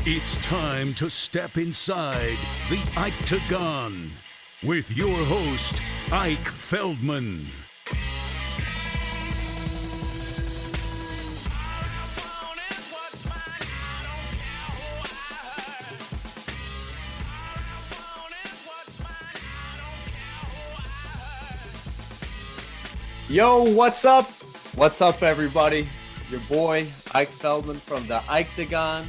It's time to step inside the Octagon with your host, Ike Feldman. Yo, what's up? What's up, everybody? Your boy, Ike Feldman from the Octagon,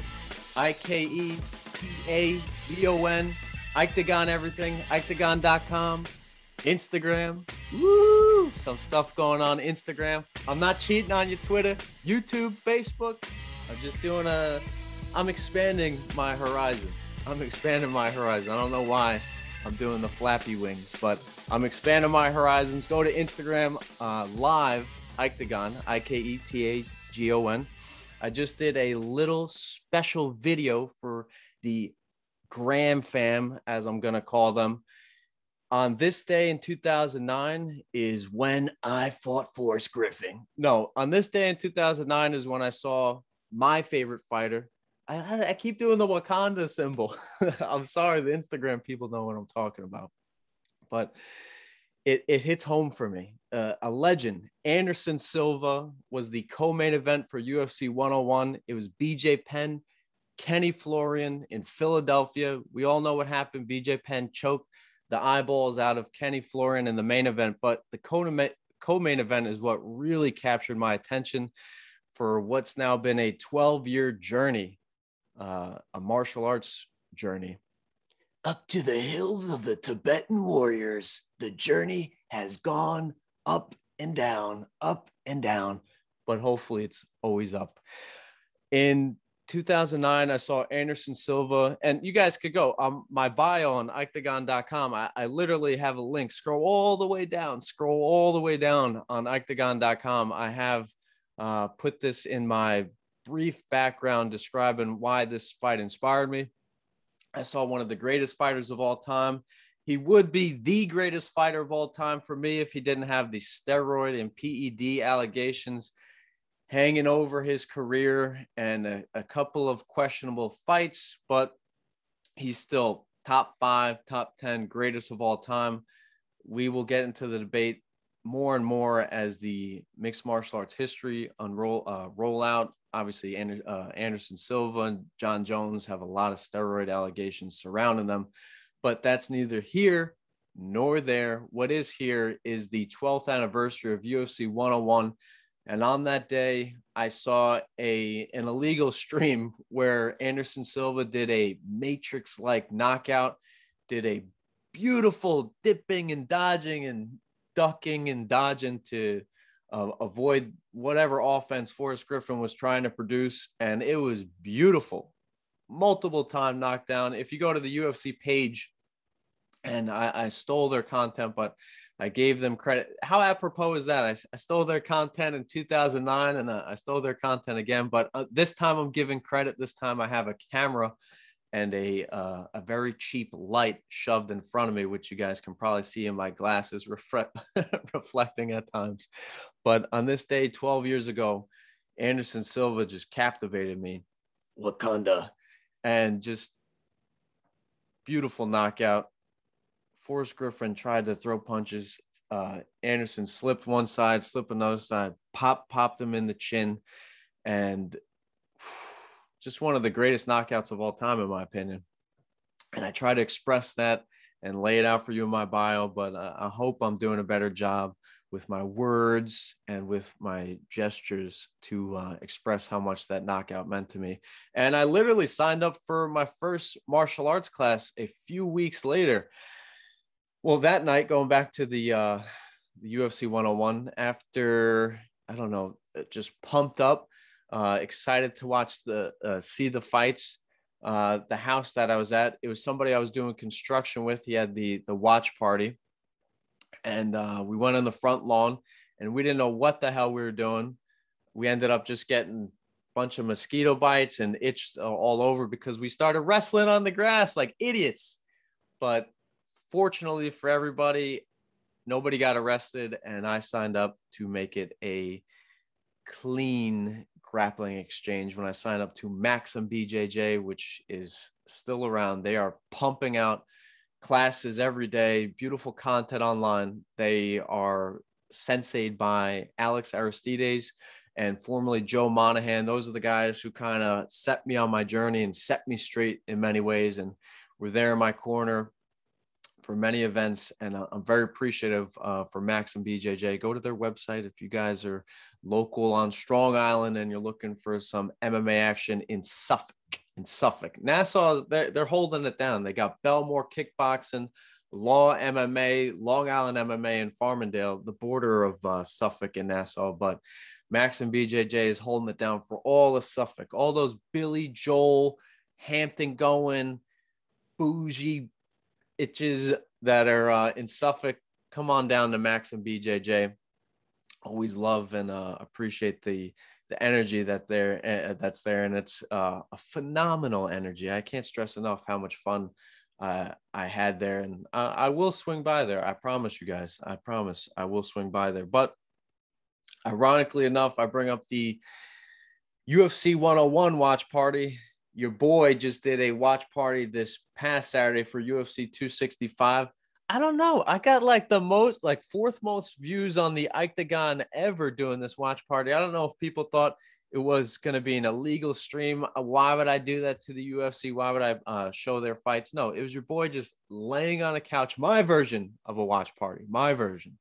Iketabon, Octagon everything, octagon.com, Instagram. Woo! Some stuff going on Instagram. I'm not cheating on your Twitter, YouTube, Facebook. I'm just doing I'm expanding my horizon. I don't know why I'm doing the flappy wings, but I'm expanding my horizons. Go to Instagram live, Octagon, Iketabon. I just did a little special video for the Graham fam, as I'm going to call them. On this day in 2009 is when I fought Forrest Griffin. No, on this day in 2009 is when I saw my favorite fighter. I keep doing the Wakanda symbol. I'm sorry, the Instagram people know what I'm talking about. But it hits home for me. A legend, Anderson Silva, was the co-main event for UFC 101. It was BJ Penn, Kenny Florian in Philadelphia. We all know what happened. BJ Penn choked the eyeballs out of Kenny Florian in the main event, but the co-main event is what really captured my attention for what's now been a 12-year journey, a martial arts journey. Up to the hills of the Tibetan warriors, the journey has gone up and down, but hopefully it's always up. In 2009, I saw Anderson Silva, and you guys could go. My bio on octagon.com, I literally have a link. Scroll all the way down on octagon.com. I have put this in my brief background describing why this fight inspired me. I saw one of the greatest fighters of all time. He would be the greatest fighter of all time for me if he didn't have the steroid and PED allegations hanging over his career and a couple of questionable fights, but he's still top 5, top 10 greatest of all time. We will get into the debate more and more as the mixed martial arts history roll out. Obviously, Anderson Silva and John Jones have a lot of steroid allegations surrounding them, but that's neither here nor there. What is here is the 12th anniversary of UFC 101. And on that day, I saw an illegal stream where Anderson Silva did a Matrix-like knockout, did a beautiful dipping and dodging and ducking and dodging to avoid whatever offense Forrest Griffin was trying to produce. And it was beautiful. Multiple time knockdown. If you go to the UFC page, and I stole their content, but I gave them credit. How apropos is that? I stole their content in 2009 and I stole their content again, but this time I'm giving credit. This time I have a camera and a very cheap light shoved in front of me, which you guys can probably see in my glasses reflecting at times. But on this day, 12 years ago, Anderson Silva just captivated me. Wakanda. And just beautiful knockout. Forrest Griffin tried to throw punches. Anderson slipped one side, slipped another side, popped him in the chin. And just one of the greatest knockouts of all time, in my opinion. And I try to express that and lay it out for you in my bio, but I hope I'm doing a better job with my words and with my gestures to express how much that knockout meant to me. And I literally signed up for my first martial arts class a few weeks later. Well, that night, going back to the UFC 101, after, I don't know, just pumped up, excited to watch see the fights. The house that I was at, it was somebody I was doing construction with. He had the watch party, and we went on the front lawn, and we didn't know what the hell we were doing. We ended up just getting a bunch of mosquito bites and itched all over because we started wrestling on the grass like idiots. But fortunately for everybody, nobody got arrested, and I signed up to make it a clean Grappling Exchange when I signed up to Maxim BJJ, which is still around. They are pumping out classes every day, beautiful content online. They are sensei'd by Alex Aristides and formerly Joe Monahan. Those are the guys who kind of set me on my journey and set me straight in many ways, and were there in my corner for many events. And I'm very appreciative for Maxim BJJ. Go to their website if you guys are local on Strong Island and you're looking for some MMA action in Suffolk. Nassau, they're holding it down. They got Belmore Kickboxing, Law MMA, Long Island MMA, and Farmingdale, the border of Suffolk and Nassau. But Maxim BJJ is holding it down for all of Suffolk. All those Billy Joel, Hampton going, bougie itches that are in Suffolk, come on down to Maxim BJJ. Always love and appreciate the energy that's there, and it's a phenomenal energy. I can't stress enough how much fun I had there, and I will swing by there. I promise you guys. I promise I will swing by there. But ironically enough, I bring up the UFC 101 watch party. Your boy just did a watch party this past Saturday for UFC 265. I don't know. I got like the fourth most views on the Octagon ever doing this watch party. I don't know if people thought it was going to be an illegal stream. Why would I do that to the UFC? Why would I show their fights? No, it was your boy just laying on a couch. My version of a watch party. My version.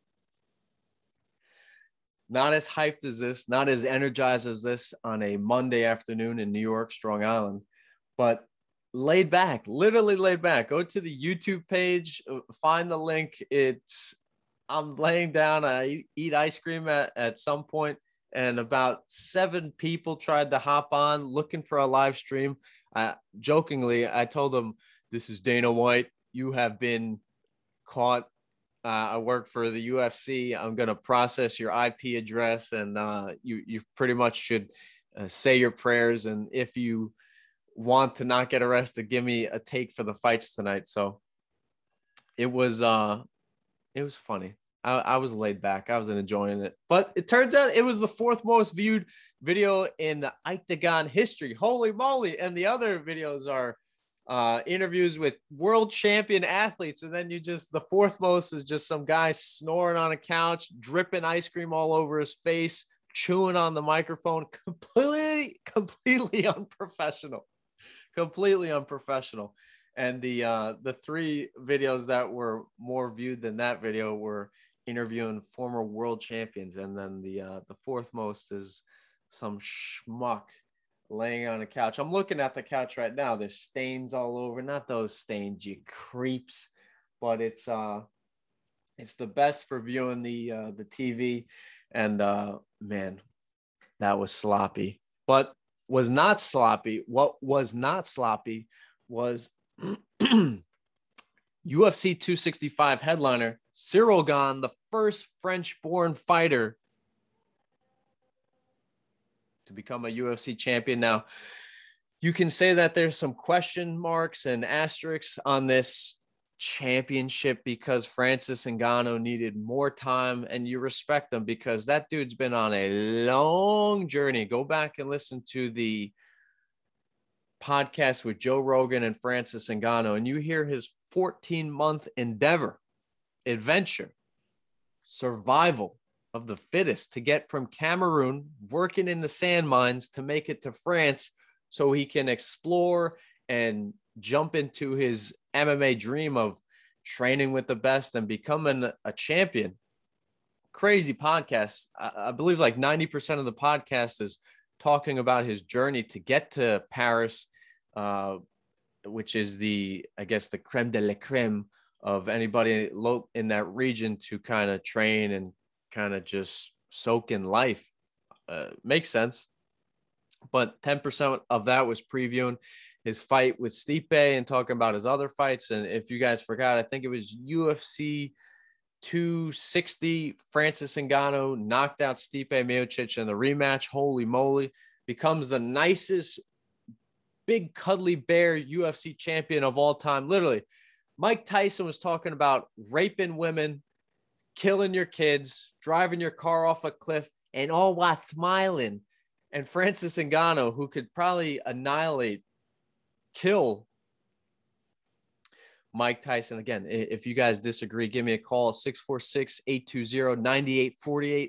Not as hyped as this, not as energized as this on a Monday afternoon in New York, Strong Island, but laid back, literally laid back. Go to the YouTube page, find the link. I'm laying down. I eat ice cream at some point, and about 7 people tried to hop on looking for a live stream. Jokingly, I told them, "This is Dana White. You have been caught. I work for the UFC. I'm going to process your IP address, and you pretty much should say your prayers. And if you want to not get arrested, give me a take for the fights tonight." So it was funny. I was laid back. I was enjoying it, but it turns out it was the 4th most viewed video in Octagon history. Holy moly. And the other videos are interviews with world champion athletes. And then the 4th most is just some guy snoring on a couch, dripping ice cream all over his face, chewing on the microphone. Completely unprofessional. Completely unprofessional. And the 3 videos that were more viewed than that video were interviewing former world champions. And then the 4th most is some schmuck laying on a couch. I'm looking at the couch right now. There's stains all over. Not those stains, you creeps. But it's the best for viewing the TV. And man, that was sloppy. But was not sloppy. What was not sloppy was UFC 265 headliner Cyril Gane, the first French-born fighter to become a UFC champion. Now, you can say that there's some question marks and asterisks on this championship because Francis Ngannou needed more time, and you respect him because that dude's been on a long journey. Go back and listen to the podcast with Joe Rogan and Francis Ngannou, and you hear his 14-month adventure, survival of the fittest to get from Cameroon, working in the sand mines, to make it to France so he can explore and jump into his MMA dream of training with the best and becoming a champion. Crazy podcast. I believe like 90% of the podcast is talking about his journey to get to Paris, which is the creme de la creme of anybody in that region to kind of train and kind of just soak in life. Makes sense. But 10% of that was previewing his fight with Stipe and talking about his other fights. And if you guys forgot, I think it was UFC 260. Francis Ngannou knocked out Stipe Miocic in the rematch. Holy moly. Becomes the nicest big cuddly bear UFC champion of all time. Literally, Mike Tyson was talking about raping women, killing your kids, driving your car off a cliff, and all while smiling. and Francis Ngannou, who could probably kill Mike Tyson. Again, if you guys disagree, give me a call, 646-820-9848,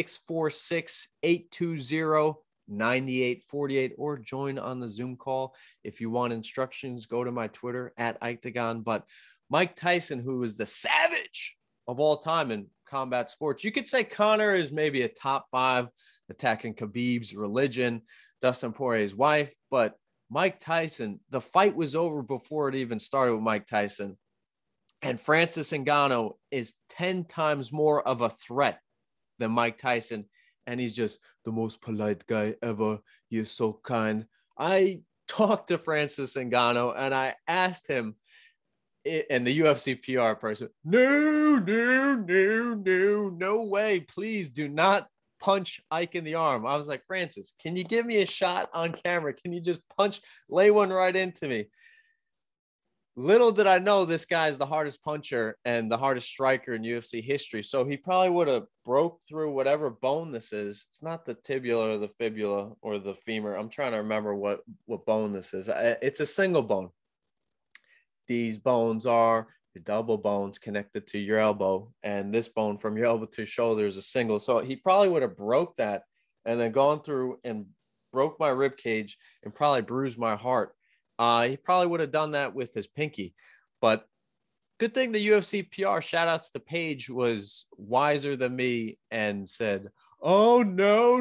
646-820-9848, or join on the Zoom call. If you want instructions, go to my Twitter at Ictagon. But Mike Tyson, who is the savage of all time in combat sports, you could say Conor is maybe a top 5, attacking Khabib's religion, Dustin Poirier's wife, but Mike Tyson, the fight was over before it even started with Mike Tyson. And Francis Ngannou is 10 times more of a threat than Mike Tyson. And he's just the most polite guy ever. You're so kind. I talked to Francis Ngannou and I asked him, and the UFC PR person, no way. Please do not punch Ike in the arm. I was like, Francis, can you give me a shot on camera? Can you just lay one right into me? Little did I know this guy is the hardest puncher and the hardest striker in UFC history. So he probably would have broke through whatever bone this is. It's not the tibia or the fibula or the femur. I'm trying to remember what bone this is. It's a single bone. These bones are your double bones connected to your elbow, and this bone from your elbow to shoulder is a single. So he probably would have broke that and then gone through and broke my rib cage and probably bruised my heart. He probably would have done that with his pinky. But good thing the UFC PR, shout outs to Paige, was wiser than me and said, oh, no,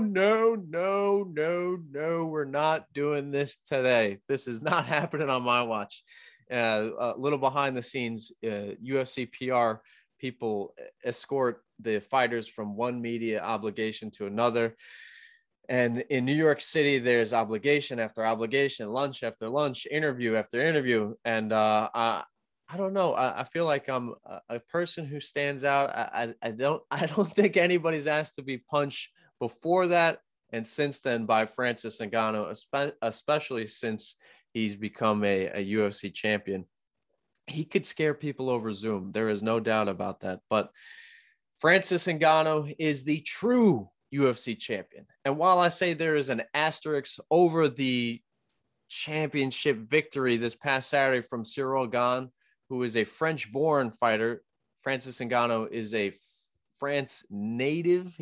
we're not doing this today. This is not happening on my watch. A little behind the scenes, UFC PR people escort the fighters from one media obligation to another. And in New York City, there's obligation after obligation, lunch after lunch, interview after interview. And I don't know. I feel like I'm a person who stands out. I don't think anybody's asked to be punched before that and since then by Francis Ngannou, especially since he's become a UFC champion. He could scare people over Zoom. There is no doubt about that. But Francis Ngannou is the true UFC champion. And while I say there is an asterisk over the championship victory this past Saturday from Ciryl Gane, who is a French-born fighter, Francis Ngannou is a France native.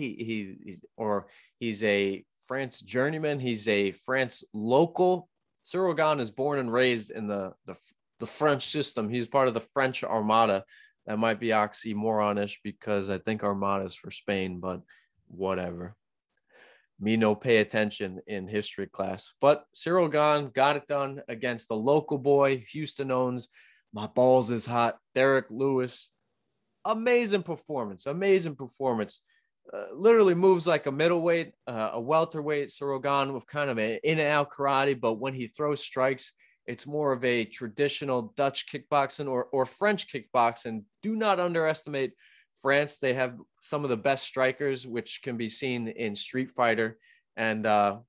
He's a France journeyman. He's a France local. Ciryl Gane is born and raised in the French system. He's part of the French Armada. That might be oxymoronish because I think Armada is for Spain, but whatever. Me no pay attention in history class. But Ciryl Gane got it done against the local boy, Houston owns. My balls is hot. Derek Lewis. Amazing performance. Literally moves like a middleweight, a welterweight. Ciryl Gane with kind of an in and out karate, but when he throws strikes, it's more of a traditional Dutch kickboxing or French kickboxing. Do not underestimate France. They have some of the best strikers, which can be seen in Street Fighter, and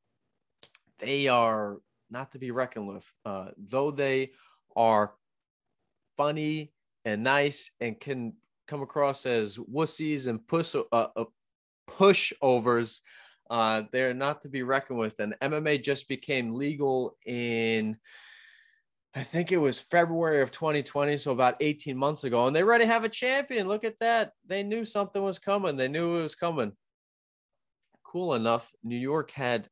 they are not to be reckoned with. Though they are funny and nice and can come across as wussies and pushovers, they're not to be reckoned with. And MMA just became legal in, I think it was February of 2020, so about 18 months ago, and they already have a champion. Look at that. They knew something was coming. They knew it was coming. Cool enough, New York had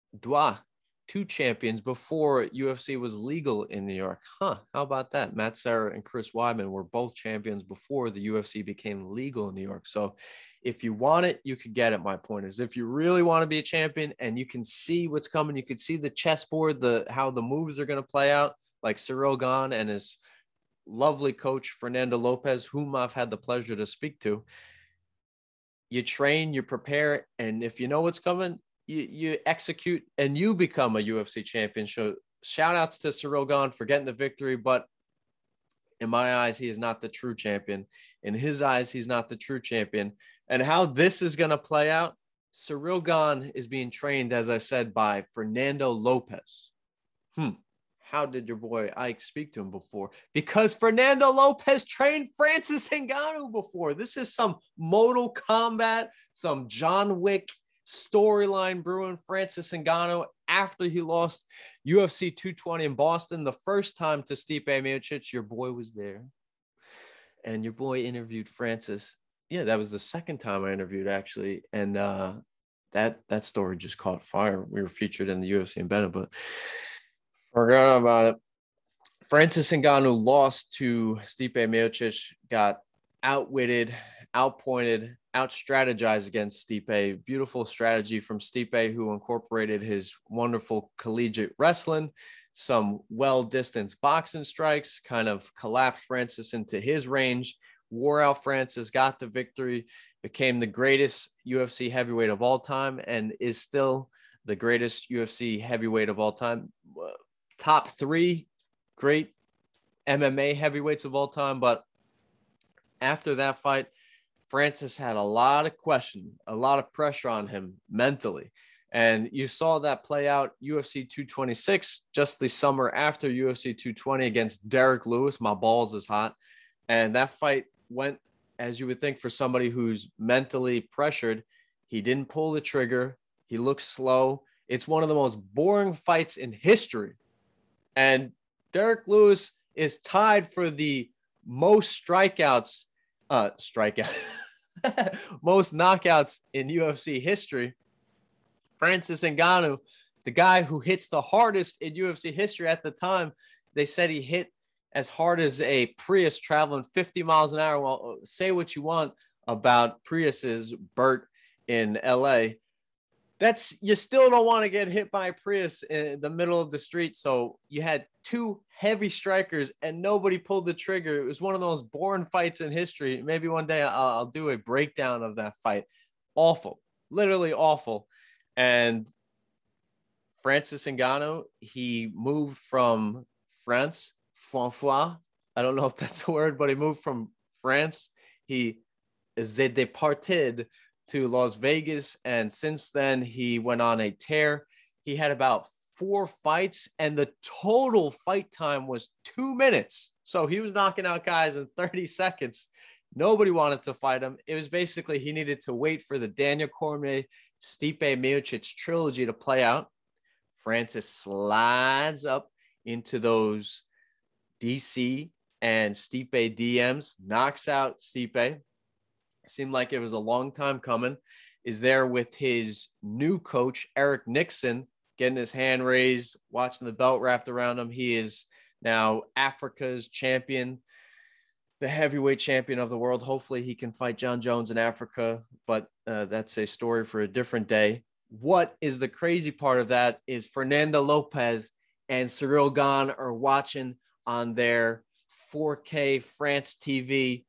two champions before UFC was legal in New York. How about that? Matt Serra and Chris Weidman were both champions before the UFC became legal in New York. So if you want it, you could get it. My point is, if you really want to be a champion and you can see what's coming, you could see the chessboard, how the moves are going to play out, like Ciryl Gane and his lovely coach, Fernando Lopez, whom I've had the pleasure to speak to. You train, you prepare, and if you know what's coming, you execute and you become a UFC champion. So shout outs to Ciryl Gane for getting the victory, but in my eyes, he is not the true champion. In his eyes, he's not the true champion. And how this is going to play out, Ciryl Gane is being trained, as I said, by Fernando Lopez. How did your boy Ike speak to him before? Because Fernando Lopez trained Francis Ngannou before. This is some Mortal Kombat, some John Wick storyline brewing. Francis Ngannou, after he lost UFC 220 in Boston, the first time to Stipe Miocic, your boy was there. And your boy interviewed Francis. Yeah, that was the second time I interviewed, actually. And that story just caught fire. We were featured in the UFC in Bennett, but forgot about it. Francis Ngannou lost to Stipe Miocic, got outwitted, outpointed, outstrategized against Stipe. Beautiful strategy from Stipe, who incorporated his wonderful collegiate wrestling, some well-distanced boxing strikes, kind of collapsed Francis into his range, wore out Francis, got the victory, became the greatest UFC heavyweight of all time, and is still the greatest UFC heavyweight of all time. Top 3 great MMA heavyweights of all time. But after that fight, Francis had a lot of question, a lot of pressure on him mentally. And you saw that play out UFC 226, just the summer after UFC 220 against Derek Lewis. My balls is hot. And that fight went as you would think for somebody who's mentally pressured. He didn't pull the trigger. He looked slow. It's one of the most boring fights in history. And Derek Lewis is tied for the most strikeouts, most knockouts in UFC history. Francis Ngannou, the guy who hits the hardest in UFC history at the time, they said he hit as hard as a Prius traveling 50 miles an hour. Well, say what you want about Priuses, Bert, in LA. You still don't want to get hit by a Prius in the middle of the street. So you had 2 heavy strikers and nobody pulled the trigger. It was one of the most boring fights in history. Maybe one day I'll do a breakdown of that fight. Awful, literally awful. And Francis Ngannou, he moved from France, François. I don't know if that's a word, but he moved from France. He is departed to Las Vegas, and since then he went on a tear. He had about 4 fights, and the total fight time was 2 minutes. So he was knocking out guys in 30 seconds. Nobody wanted to fight him. It was basically he needed to wait for the Daniel Cormier, Stipe Miocic trilogy to play out. Francis slides up into those DC and Stipe DMs, knocks out Stipe. Seemed like it was a long time coming. Is there with his new coach, Eric Nixon, getting his hand raised, watching the belt wrapped around him. He is now Africa's champion, the heavyweight champion of the world. Hopefully he can fight John Jones in Africa, but that's a story for a different day. What is the crazy part of that is Fernando Lopez and Ciryl Gane are watching on their 4K France TV.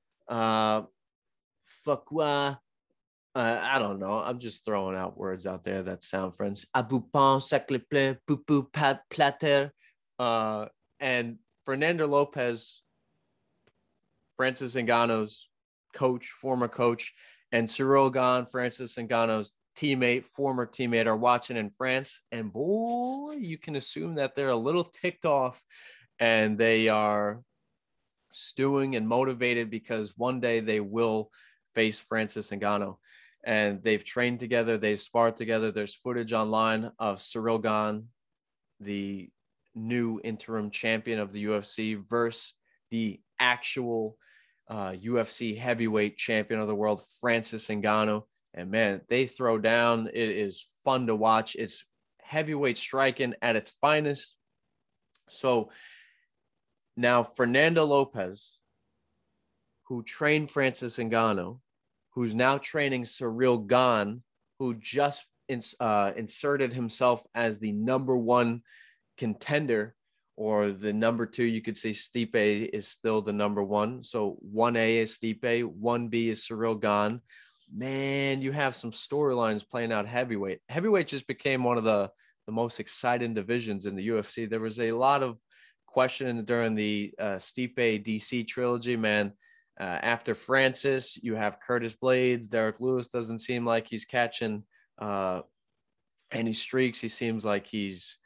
I don't know. I'm just throwing out words out there that sound French. Aboupon, sacleple, poupou, plater. And Fernando Lopez, Francis Ngannou's coach, former coach, and Ciryl Gane, Francis Ngannou's teammate, former teammate, are watching in France. And boy, you can assume that they're a little ticked off and they are stewing and motivated because one day they will face Francis Ngannou. And they've trained together, they've sparred together. There's footage online of Ciryl Gane, the new interim champion of the UFC, versus the actual UFC heavyweight champion of the world, Francis Ngannou. And man, they throw down. It is fun to watch. It's heavyweight striking at its finest. So now Fernando Lopez, who trained Francis Ngannou, who's now training Ciryl Gane, who just inserted himself as the number 1 contender, or the number 2. You could say Stipe is still the number 1. So 1A is Stipe, 1B is Ciryl Gane. Man, you have some storylines playing out heavyweight. Heavyweight just became one of the most exciting divisions in the UFC. There was a lot of questioning during the Stipe DC trilogy, man. After Francis, you have Curtis Blades. Derek Lewis doesn't seem like he's catching any streaks. He seems like he's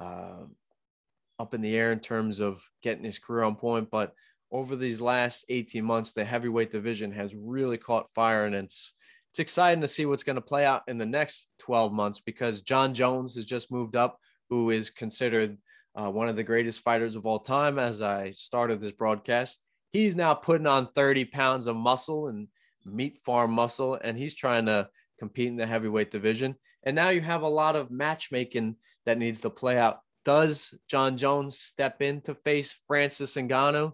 up in the air in terms of getting his career on point. But over these last 18 months, the heavyweight division has really caught fire, and it's exciting to see what's going to play out in the next 12 months because John Jones has just moved up, who is considered one of the greatest fighters of all time. As I started this broadcast, he's now putting on 30 pounds of muscle and meat farm muscle, and he's trying to compete in the heavyweight division. And now you have a lot of matchmaking that needs to play out. Does John Jones step in to face Francis Ngannou?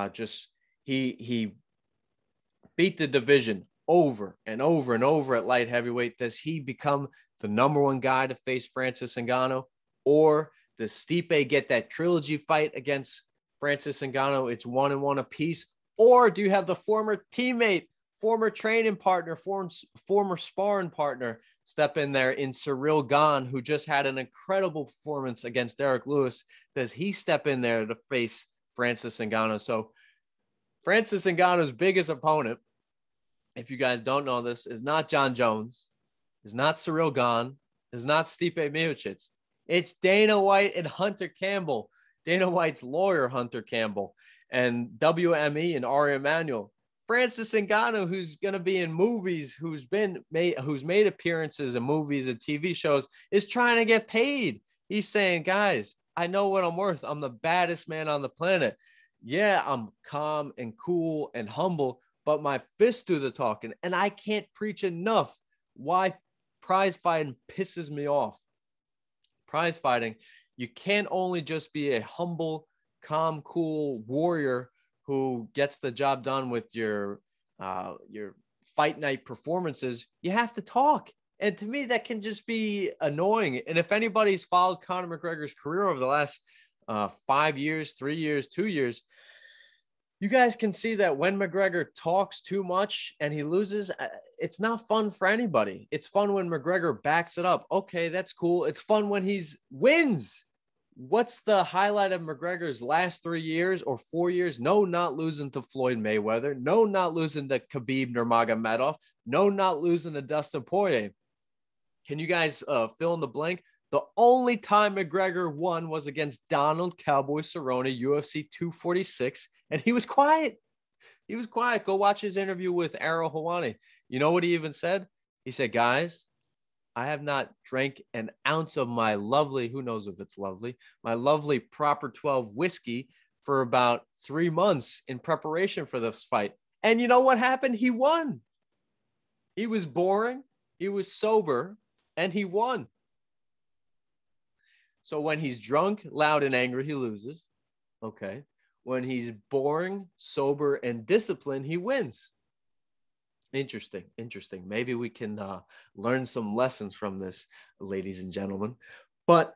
He beat the division over and over and over at light heavyweight. Does he become the number one guy to face Francis Ngannou? Or does Stipe get that trilogy fight against Francis Ngannou? It's 1-1 apiece. Or do you have the former teammate, former training partner, former sparring partner step in there in Ciryl Gane, who just had an incredible performance against Derek Lewis? Does he step in there to face Francis Ngannou? So Francis Ngannou's biggest opponent, if you guys don't know this, is not John Jones, is not Ciryl Gane, is not Stipe Miocic. It's Dana White and Hunter Campbell. Dana White's lawyer, Hunter Campbell, and WME and Ari Emanuel. Francis Ngannou, who's going to be in movies, who's made appearances in movies and TV shows, is trying to get paid. He's saying, guys, I know what I'm worth. I'm the baddest man on the planet. Yeah, I'm calm and cool and humble, but my fists do the talking. And I can't preach enough why prize fighting pisses me off. Prize fighting, you can't only just be a humble, calm, cool warrior who gets the job done with your fight night performances. You have to talk. And to me, that can just be annoying. And if anybody's followed Conor McGregor's career over the last 5 years, 3 years, 2 years, you guys can see that when McGregor talks too much and he loses, it's not fun for anybody. It's fun when McGregor backs it up. Okay, that's cool. It's fun when he wins. What's the highlight of McGregor's last 3 years or 4 years? No, not losing to Floyd Mayweather. No, not losing to Khabib Nurmagomedov. No, not losing to Dustin Poirier. Can you guys fill in the blank? The only time McGregor won was against Donald Cowboy Cerrone, UFC 246, and he was quiet. He was quiet. Go watch his interview with Ariel Helwani. You know what he even said? He said, guys, I have not drank an ounce of my lovely, who knows if it's lovely, my lovely Proper 12 whiskey for about 3 months in preparation for this fight. And you know what happened? He won. He was boring. He was sober, and he won. So when he's drunk, loud, and angry, he loses. Okay. When he's boring, sober, and disciplined, he wins. Interesting. Maybe we can learn some lessons from this, ladies and gentlemen. But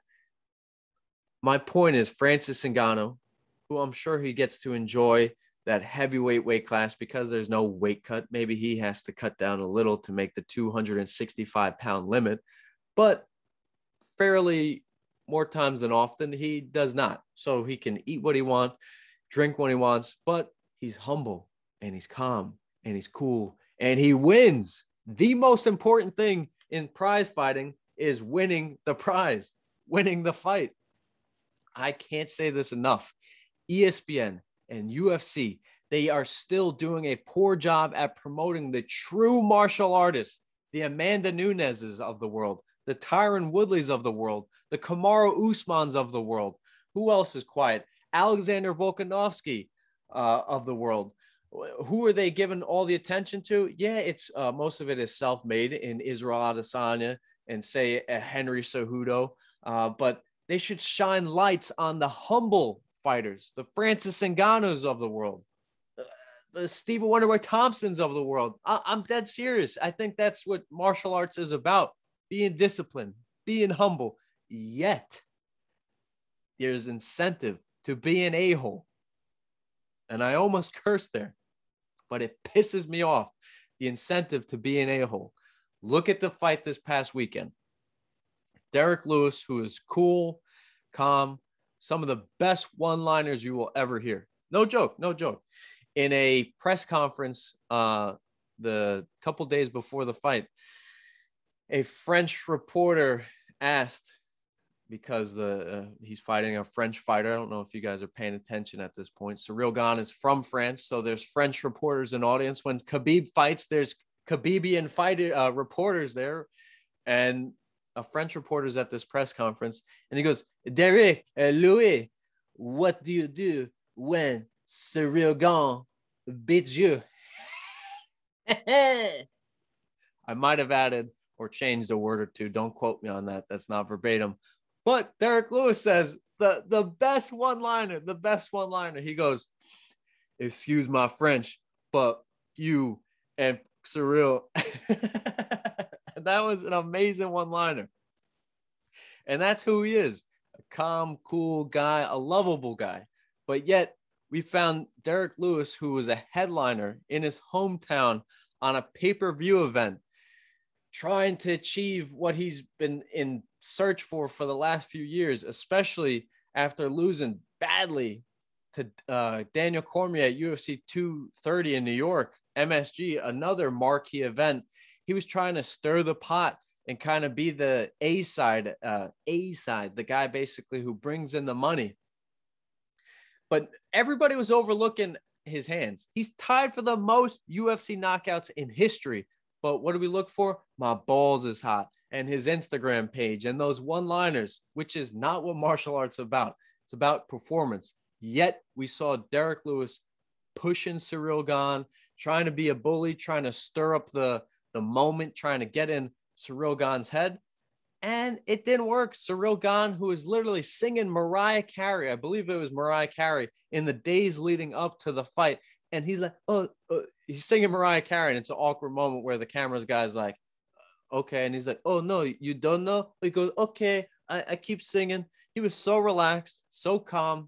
my point is Francis Ngannou, who I'm sure he gets to enjoy that heavyweight weight class because there's no weight cut. Maybe he has to cut down a little to make the 265-pound limit. But fairly more times than often, he does not. So he can eat what he wants, drink when he wants, but he's humble and he's calm and he's cool and he wins. The most important thing in prize fighting is winning the prize, winning the fight. I can't say this enough. ESPN and UFC, they are still doing a poor job at promoting the true martial artists, the Amanda Nunez's of the world, the Tyron Woodleys of the world, the Kamaru Usmans of the world. Who else is quiet? Alexander Volkanovski of the world. Who are they giving all the attention to? Yeah, it's most of it is self-made in Israel Adesanya and say Henry Cejudo, but they should shine lights on the humble fighters, the Francis Ngannous of the world, the Stephen Wonderboy Thompsons of the world. I'm dead serious. I think that's what martial arts is about. Being disciplined, being humble, yet there's incentive to be an a-hole. And I almost cursed there, but it pisses me off, the incentive to be an a-hole. Look at the fight this past weekend. Derek Lewis, who is cool, calm, some of the best one-liners you will ever hear. No joke. In a press conference the couple days before the fight, a French reporter asked, because he's fighting a French fighter. I don't know if you guys are paying attention at this point. Ciryl Gane is from France, so there's French reporters in audience. When Khabib fights, there's Khabibian fighter reporters there, and a French reporter's at this press conference, and he goes, Derek, Louis, what do you do when Cyril Gane beats you? I might have added or changed a word or two. Don't quote me on that. That's not verbatim. But Derek Lewis says the best one-liner, He goes, excuse my French, but you and Cyril. That was an amazing one-liner. And that's who he is. A calm, cool guy, a lovable guy. But yet we found Derek Lewis, who was a headliner in his hometown on a pay-per-view event, trying to achieve what he's been in search for the last few years, especially after losing badly to Daniel Cormier at UFC 230 in New York, MSG, another marquee event. He was trying to stir the pot and kind of be the A side, the guy basically who brings in the money. But everybody was overlooking his hands. He's tied for the most UFC knockouts in history. But what do we look for? My balls is hot. And his Instagram page and those one-liners, which is not what martial arts is about. It's about performance. Yet we saw Derek Lewis pushing Cyril Gane, trying to be a bully, trying to stir up the moment, trying to get in Cyril Gane's head. And it didn't work. Cyril Gane, who was literally singing Mariah Carey, I believe it was Mariah Carey, in the days leading up to the fight. And he's like, he's singing Mariah Carey. And it's an awkward moment where the camera's guy's like, okay. And he's like, oh, no, you don't know? He goes, okay, I keep singing. He was so relaxed, so calm.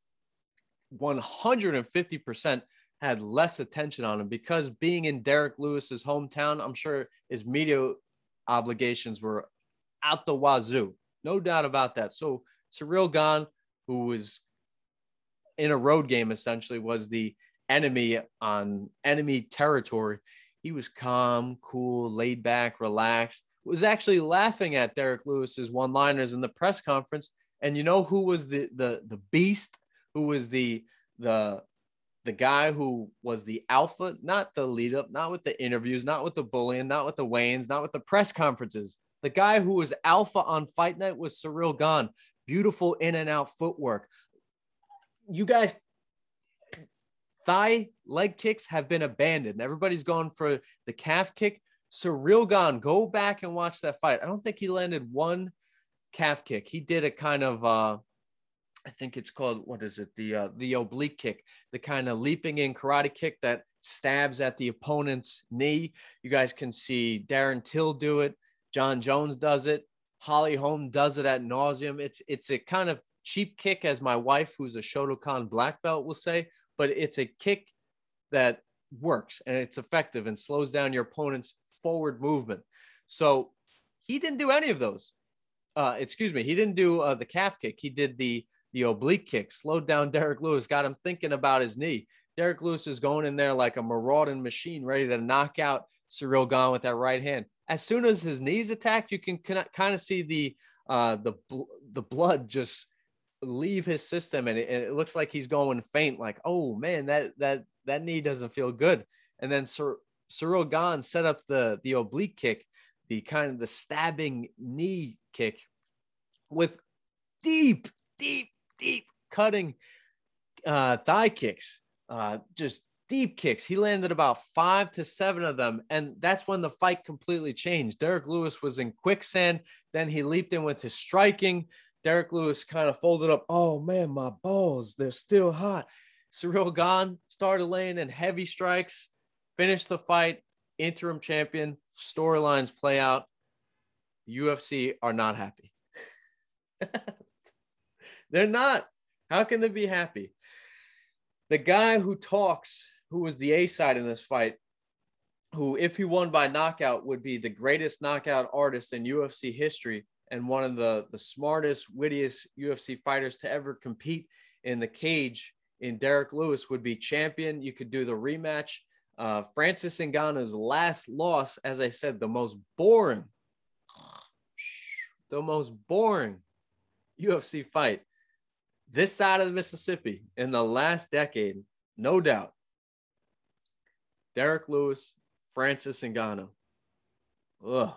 150% had less attention on him because being in Derek Lewis's hometown, I'm sure his media obligations were out the wazoo. No doubt about that. So Cyril Gane, who was in a road game, essentially was the enemy on enemy territory. He was calm, cool, laid back, relaxed, was actually laughing at Derek Lewis's one-liners in the press conference. And you know who was the beast, who was the guy who was the alpha, not the lead up, not with the interviews, not with the bullying, not with the weigh-ins, not with the press conferences. The guy who was alpha on fight night was Cyril Gane. Beautiful in and out footwork. You guys, thigh leg kicks have been abandoned. Everybody's going for the calf kick. Cyril Gane, go back and watch that fight. I don't think he landed one calf kick. He did a kind of, I think it's called, what is it? The oblique kick, the kind of leaping in karate kick that stabs at the opponent's knee. You guys can see Darren Till do it. John Jones does it. Holly Holm does it ad nauseum. It's a kind of cheap kick, as my wife, who's a Shotokan black belt, will say, but it's a kick that works and it's effective and slows down your opponent's forward movement. So he didn't do any of those. He didn't do the calf kick. He did the oblique kick, slowed down Derek Lewis, got him thinking about his knee. Derek Lewis is going in there like a marauding machine, ready to knock out Cyril Gane with that right hand. As soon as his knees attacked, you can kind of see the blood just leave his system, and it looks like he's going faint. Like, oh man, that knee doesn't feel good. And then Cyril Gane set up the oblique kick, the kind of the stabbing knee kick, with deep cutting thigh kicks, just deep kicks. He landed about 5 to 7 of them, and that's when the fight completely changed. Derek Lewis was in quicksand. Then he leaped in with his striking. Derek Lewis kind of folded up. Oh man, my balls, they're still hot. Cyril Gane started laying in heavy strikes, finished the fight, interim champion. Storylines play out. The UFC are not happy. They're not. How can they be happy? The guy who talks, who was the A side in this fight, who, if he won by knockout, would be the greatest knockout artist in UFC history and one of the smartest, wittiest UFC fighters to ever compete in the cage, in Derek Lewis, would be champion. You could do the rematch. Francis Ngannou's last loss, as I said, the most boring UFC fight this side of the Mississippi in the last decade, no doubt. Derek Lewis Francis Ngannou. Ugh.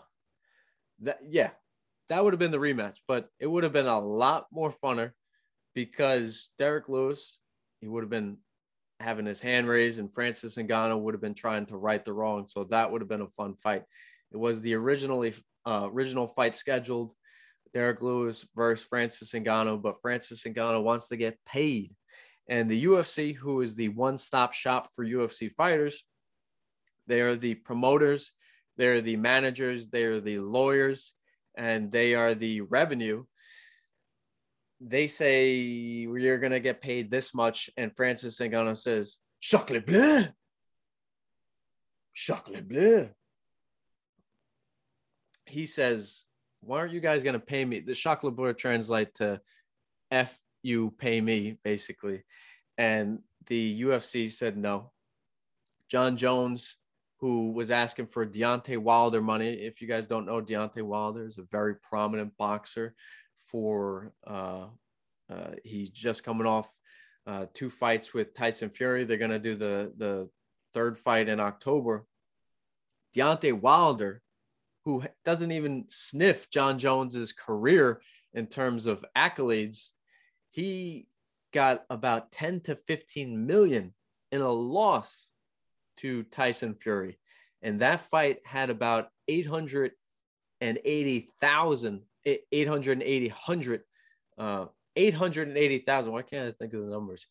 That would have been the rematch, but it would have been a lot more funner because Derek Lewis, he would have been having his hand raised, and Francis Ngannou would have been trying to right the wrong. So that would have been a fun fight. It was the original fight scheduled, Derek Lewis versus Francis Ngannou, but Francis Ngannou wants to get paid. And the UFC, who is the one-stop shop for UFC fighters, they are the promoters, they're the managers, they're the lawyers, and they are the revenue. They say we're going to get paid this much, and Francis Ngannou says, "Chocolat bleu, chocolat bleu." He says, "Why aren't you guys going to pay me?" The chocolat bleu translate to "F you, pay me," basically. And the UFC said no. John Jones, who was asking for Deontay Wilder money. If you guys don't know, Deontay Wilder is a very prominent boxer. He's just coming off 2 fights with Tyson Fury. They're going to do the third fight in October. Deontay Wilder, who doesn't even sniff John Jones's career in terms of accolades, he got about 10 to 15 million in a loss to Tyson Fury. And that fight had about 880,000. Why can't I think of the numbers?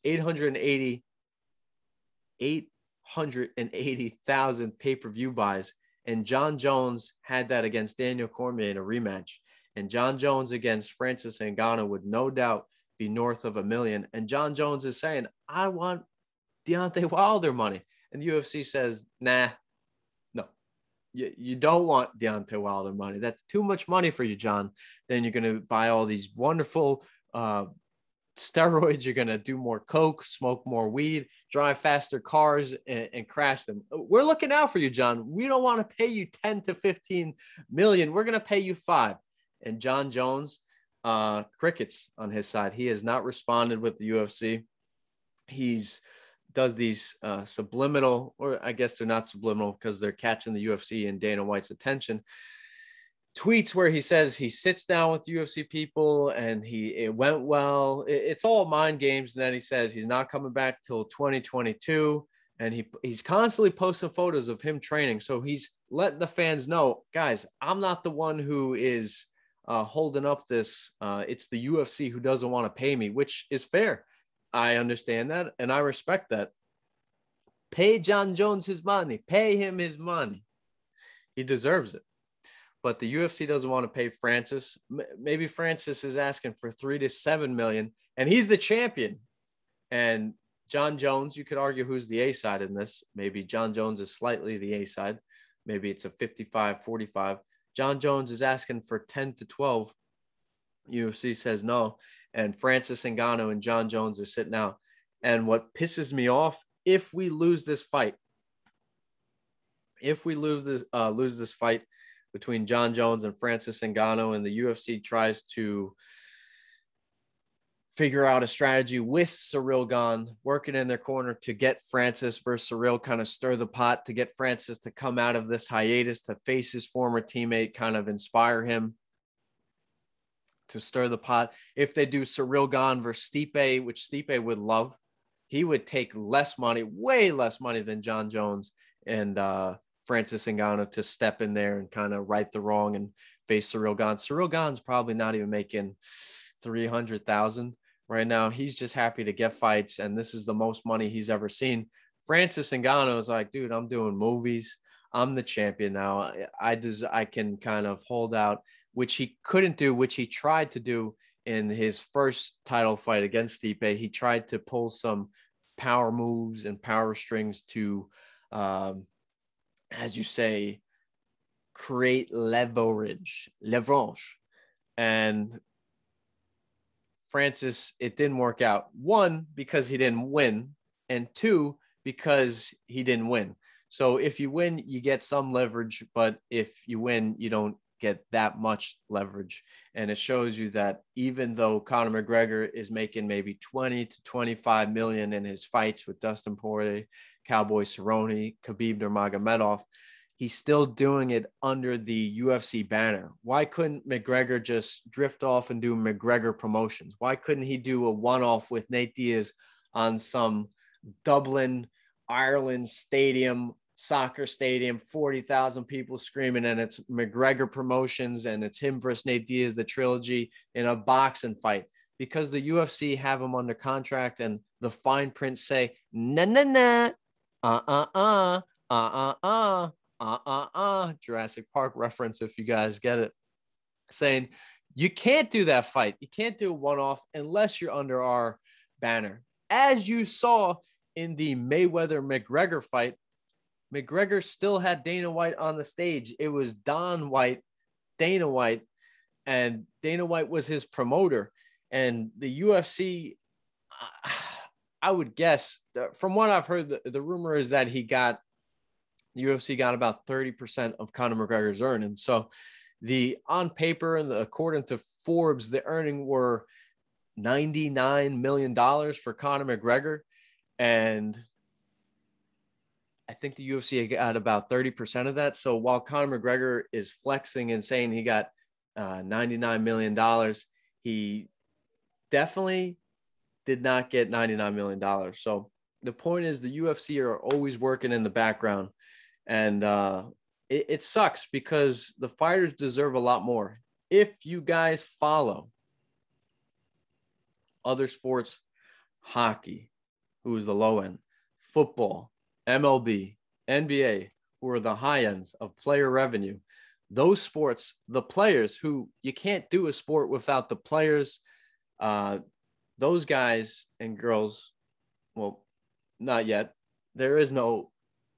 880,000 pay-per-view buys. And John Jones had that against Daniel Cormier in a rematch. And John Jones against Francis Ngannou would no doubt be north of 1 million. And John Jones is saying, "I want Deontay Wilder money." And the UFC says, "Nah, no, you don't want Deontay Wilder money. That's too much money for you, John. Then you're going to buy all these wonderful steroids. You're going to do more coke, smoke more weed, drive faster cars, and crash them. We're looking out for you, John. We don't want to pay you 10 to 15 million. We're going to pay you 5." And John Jones, crickets on his side. He has not responded with the UFC. He's does these subliminal, or I guess they're not subliminal because they're catching the UFC and Dana White's attention, tweets where he says he sits down with UFC people and it went well. It's all mind games. And then he says he's not coming back till 2022. And he's constantly posting photos of him training. So he's letting the fans know, guys, I'm not the one who is holding up this. It's the UFC who doesn't want to pay me, which is fair. I understand that, and I respect that. Pay John Jones his money. Pay him his money. He deserves it. But the UFC doesn't want to pay Francis. Maybe Francis is asking for 3 to 7 million, and he's the champion. And John Jones, you could argue who's the A side in this. Maybe John Jones is slightly the A side. Maybe it's a 55-45. John Jones is asking for 10 to 12. UFC says no. And Francis Ngannou and John Jones are sitting out. And what pisses me off, if we lose this fight, lose this fight between John Jones and Francis Ngannou, and the UFC tries to figure out a strategy with Ciryl Gane working in their corner to get Francis versus Ciryl, kind of stir the pot, to get Francis to come out of this hiatus, to face his former teammate, kind of inspire him to stir the pot. If they do Ciryl Gane versus Stipe, which Stipe would love, he would take less money, way less money than John Jones and Francis Ngannou to step in there and kind of right the wrong and face Ciryl Gane. Ciryl Gane's probably not even making 300,000 right now. He's just happy to get fights, and this is the most money he's ever seen. Francis Ngannou is like, dude, I'm doing movies. I'm the champion now. I can kind of hold out, which he couldn't do, which he tried to do in his first title fight against Stipe. He tried to pull some power moves and power strings to, as you say, create leverage. And Francis, it didn't work out. 1, because he didn't win, and 2, because he didn't win. So if you win, you get some leverage, but if you win, you don't get that much leverage. And it shows you that even though Conor McGregor is making maybe 20 to 25 million in his fights with Dustin Poirier, Cowboy Cerrone, Khabib Nurmagomedov, he's still doing it under the UFC banner. Why couldn't McGregor just drift off and do McGregor promotions? Why couldn't he do a one-off with Nate Diaz on some Dublin, Ireland stadium, soccer stadium, 40,000 people screaming, and it's McGregor promotions and it's him versus Nate Diaz, the trilogy, in a boxing fight? Because the UFC have him under contract and the fine print say, nah, nah, nah, Jurassic Park reference, if you guys get it, saying you can't do that fight. You can't do a one-off unless you're under our banner. As you saw in the Mayweather-McGregor fight, McGregor still had Dana White on the stage. It was Don White, Dana White, and Dana White was his promoter. And the UFC, I would guess, from what I've heard, the rumor is that the UFC got about 30% of Conor McGregor's earnings. So on paper and according to Forbes, the earning were $99 million for Conor McGregor. And I think the UFC got about 30% of that. So while Conor McGregor is flexing and saying he got $99 million, he definitely did not get $99 million. So the point is the UFC are always working in the background. And it sucks because the fighters deserve a lot more. If you guys follow other sports, hockey, who is the low end, football, MLB, NBA, who are the high ends of player revenue, those sports, the players who you can't do a sport without the players, those guys and girls, well, not yet. There is no,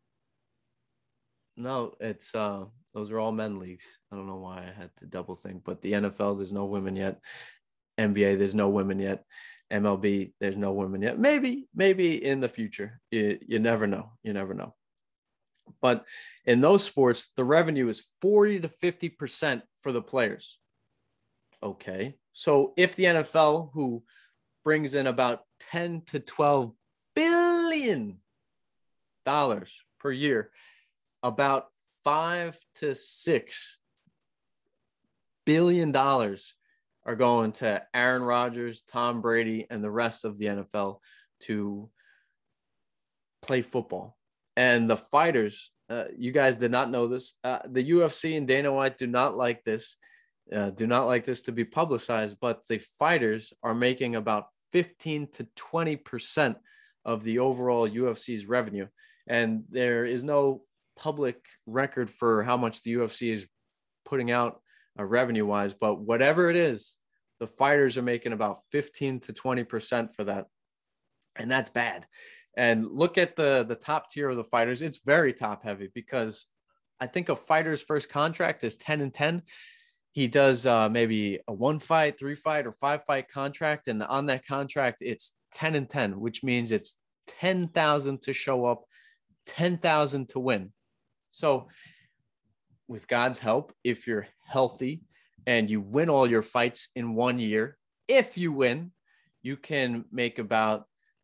it's, those are all men leagues. I don't know why I had to double think, but the NFL, there's no women yet. NBA, there's no women yet. MLB, there's no women yet. Maybe in the future. You never know. You never know. But in those sports, the revenue is 40 to 50% for the players. Okay. So if the NFL, who brings in about 10 to 12 billion dollars per year, about 5 to 6 billion dollars are going to Aaron Rodgers, Tom Brady, and the rest of the NFL to play football. And the fighters, you guys did not know this. The UFC and Dana White do not like this. Do not like this to be publicized, but the fighters are making about 15 to 20% of the overall UFC's revenue. And there is no public record for how much the UFC is putting out revenue-wise, but whatever it is, the fighters are making about 15 to 20% for that. And that's bad. And look at the top tier of the fighters. It's very top heavy because I think a fighter's first contract is 10 and 10. He does maybe a 1 fight, 3 fight, or 5 fight contract. And on that contract, it's 10 and 10, which means it's 10,000 to show up, 10,000 to win. So with God's help, if you're healthy and you win all your fights in 1 year, if you win, you can make about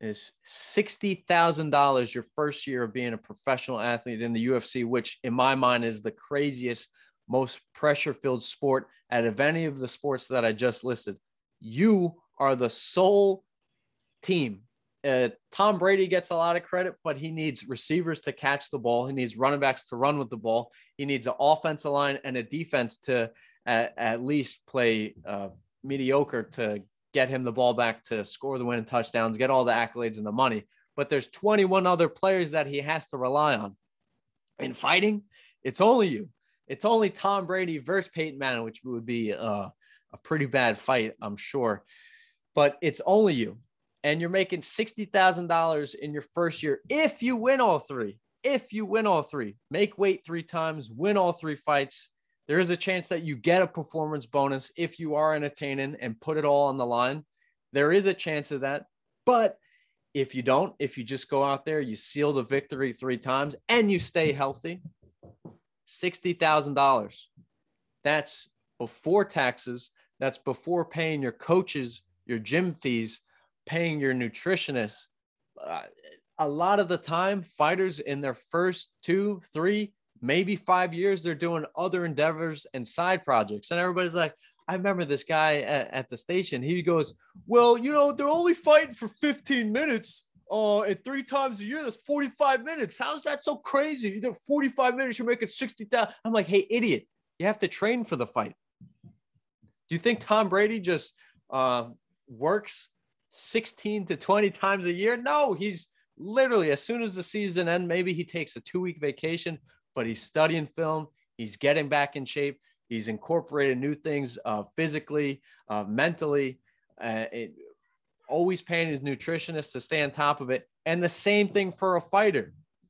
$60,000 your first year of being a professional athlete in the UFC, which in my mind is the craziest, most pressure-filled sport out of any of the sports that I just listed. You are the sole team. Tom Brady gets a lot of credit, but he needs receivers to catch the ball. He needs running backs to run with the ball. He needs an offensive line and a defense to at least play mediocre to get him the ball back to score the winning touchdowns, get all the accolades and the money. But there's 21 other players that he has to rely on. In fighting, it's only you. It's only Tom Brady versus Peyton Manning, which would be a pretty bad fight, I'm sure. But it's only you. And you're making $60,000 in your first year if you win all three. If you win all three, make weight 3 times, win all 3 fights, there is a chance that you get a performance bonus if you are entertaining and put it all on the line. There is a chance of that. But if you don't, if you just go out there, you seal the victory 3 times and you stay healthy, $60,000. That's before taxes. That's before paying your coaches, your gym fees, paying your nutritionist. A lot of the time, fighters in their first 2, 3, maybe 5 years, they're doing other endeavors and side projects. And everybody's like, I remember this guy at the station. He goes, well, they're only fighting for 15 minutes. And 3 times a year, that's 45 minutes. How's that so crazy? You're 45 minutes, you're making 60,000. I'm like, hey, idiot, you have to train for the fight. Do you think Tom Brady just works 16 to 20 times a year? No, he's literally, as soon as the season ends, maybe he takes a 2-week vacation, but he's studying film. He's getting back in shape. He's incorporated new things physically, mentally, always paying his nutritionist to stay on top of it. And the same thing for a fighter.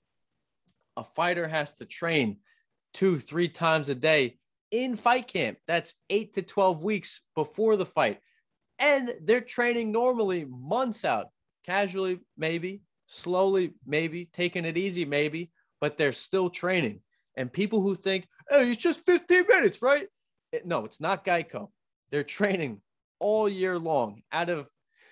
A fighter has to train 2-3 times a day in fight camp. That's 8 to 12 weeks before the fight. And they're training normally months out, casually, maybe, slowly, maybe, taking it easy, maybe, but they're still training. And people who think, hey, it's just 15 minutes, right? No, it's not Geico. They're training all year long. Out of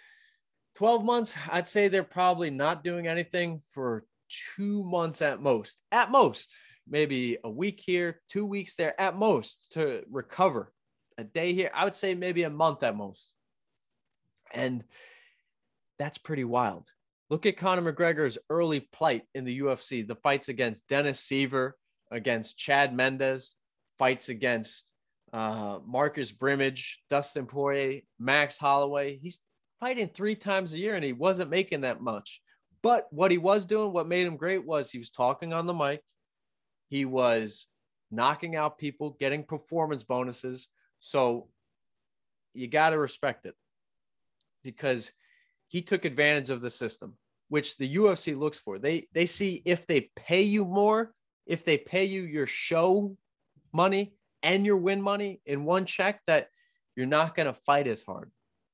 12 months, I'd say they're probably not doing anything for 2 months at most. At most, maybe a week here, 2 weeks there at most to recover. A day here, I would say maybe a month at most. And that's pretty wild. Look at Conor McGregor's early plight in the UFC, the fights against Dennis Siver, against Chad Mendes, fights against Marcus Brimage, Dustin Poirier, Max Holloway. He's fighting 3 times a year and he wasn't making that much. But what he was doing, what made him great, was he was talking on the mic. He was knocking out people, getting performance bonuses. So you got to respect it, because he took advantage of the system, which the UFC looks for. They see if they pay you more, if they pay you your show money and your win money in one check, that you're not going to fight as hard.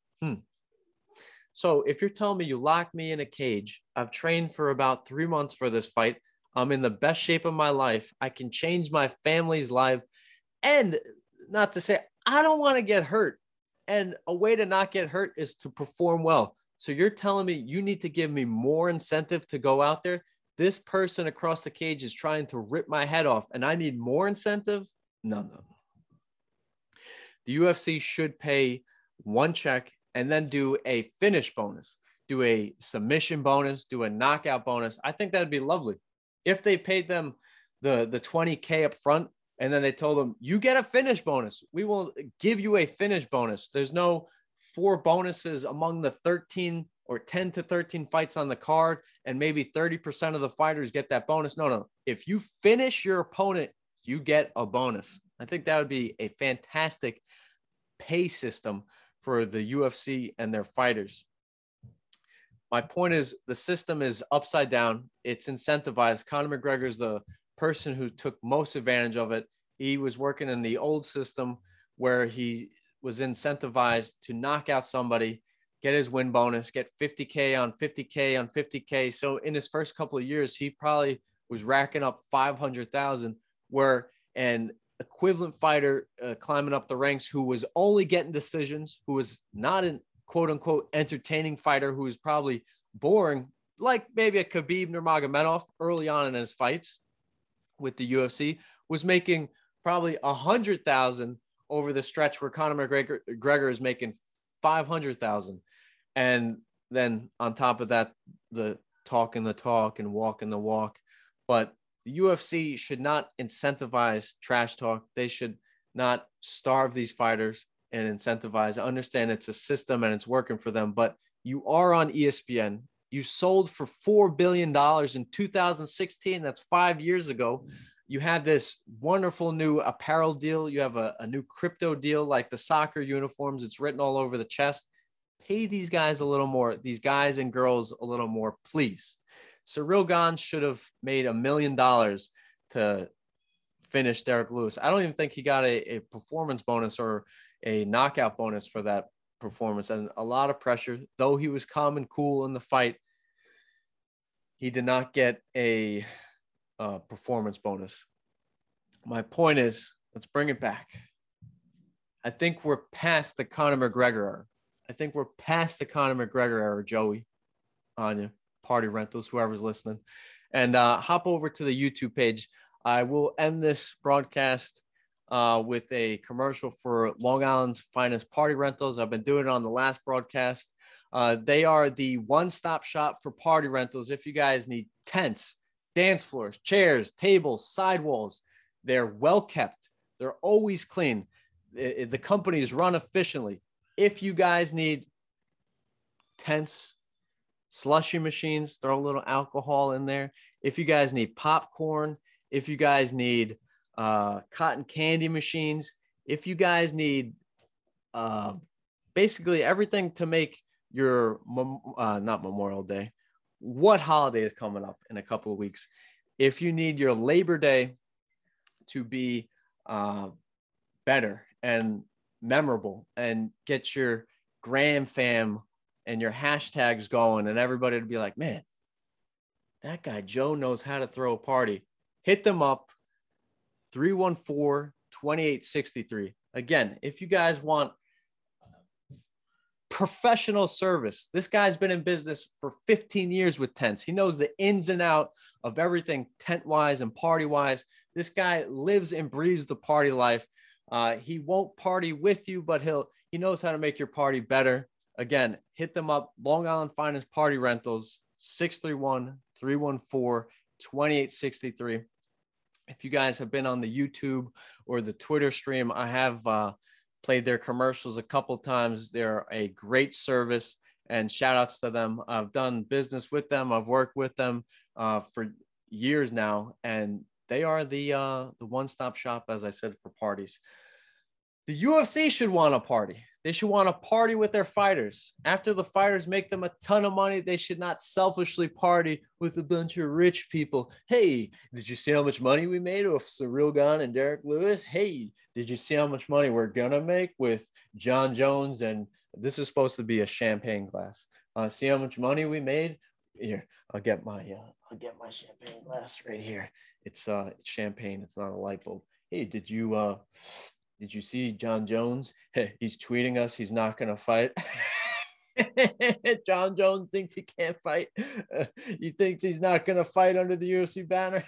So if you're telling me you lock me in a cage, I've trained for about 3 months for this fight, I'm in the best shape of my life, I can change my family's life, and not to say I don't want to get hurt. And a way to not get hurt is to perform well. So you're telling me you need to give me more incentive to go out there? This person across the cage is trying to rip my head off and I need more incentive? No. The UFC should pay one check and then do a finish bonus, do a submission bonus, do a knockout bonus. I think that'd be lovely. If they paid them the $20K up front, and then they told them, you get a finish bonus. We will give you a finish bonus. There's no 4 bonuses among the 13 or 10 to 13 fights on the card, and maybe 30% of the fighters get that bonus. No. If you finish your opponent, you get a bonus. I think that would be a fantastic pay system for the UFC and their fighters. My point is, the system is upside down. It's incentivized. Conor McGregor is the person who took most advantage of it. He was working in the old system where he was incentivized to knock out somebody, get his win bonus, get 50K on 50K on 50K. So in his first couple of years, he probably was racking up 500,000, where an equivalent fighter climbing up the ranks who was only getting decisions, who was not an quote unquote entertaining fighter, who was probably boring, like maybe a Khabib Nurmagomedov early on in his fights with the UFC, was making probably 100,000 over the stretch where Conor McGregor is making 500,000. And then on top of that, the talking the talk and walking the walk. But the UFC should not incentivize trash talk. They should not starve these fighters and incentivize. I understand it's a system and it's working for them, but you are on ESPN. You sold for $4 billion in 2016. That's 5 years ago. You have this wonderful new apparel deal. You have a new crypto deal, like the soccer uniforms. It's written all over the chest. Pay these guys a little more, these guys and girls a little more, please. Ciryl Gane should have made $1 million to finish Derek Lewis. I don't even think he got a performance bonus or a knockout bonus for that performance, and a lot of pressure. Though he was calm and cool in the fight, he did not get a performance bonus. My point is, let's bring it back. I think we're past the Conor McGregor era. I think we're past the Conor McGregor era, Joey, Anya, Party Rentals, whoever's listening. And hop over to the YouTube page. I will end this broadcast with a commercial for Long Island's finest party rentals. I've been doing it on the last broadcast. They are the one-stop shop for party rentals. If you guys need tents, dance floors, chairs, tables, sidewalls, they're well kept. They're always clean. The company is run efficiently. If you guys need tents, slushy machines, throw a little alcohol in there. If you guys need popcorn, if you guys need cotton candy machines, if you guys need basically everything to make your not Memorial Day, what holiday is coming up in a couple of weeks? If you need your Labor Day to be better and memorable and get your Gram Fam and your hashtags going and everybody to be like, man, that guy Joe knows how to throw a party. Hit them up, 314-2863. Again, if you guys want professional service, this guy's been in business for 15 years with tents. He knows the ins and out of everything tent-wise and party-wise. This guy lives and breathes the party life. He won't party with you, but he knows how to make your party better. Again, hit them up, Long Island Finest Party Rentals, 631-314-2863. If you guys have been on the YouTube or the Twitter stream, I have played their commercials a couple times. They're a great service, and shout outs to them. I've done business with them. I've worked with them for years now, and they are the one-stop shop, as I said, for parties. The UFC should want a party. They should want to party with their fighters. After the fighters make them a ton of money, they should not selfishly party with a bunch of rich people. Hey, did you see how much money we made with Cyril Gane and Derek Lewis? Hey, did you see how much money we're going to make with John Jones? And this is supposed to be a champagne glass. See how much money we made? Here, I'll get my champagne glass right here. It's champagne. It's not a light bulb. Hey, did you see John Jones? Hey, he's tweeting us. He's not going to fight. John Jones thinks he can't fight. He thinks he's not going to fight under the UFC banner.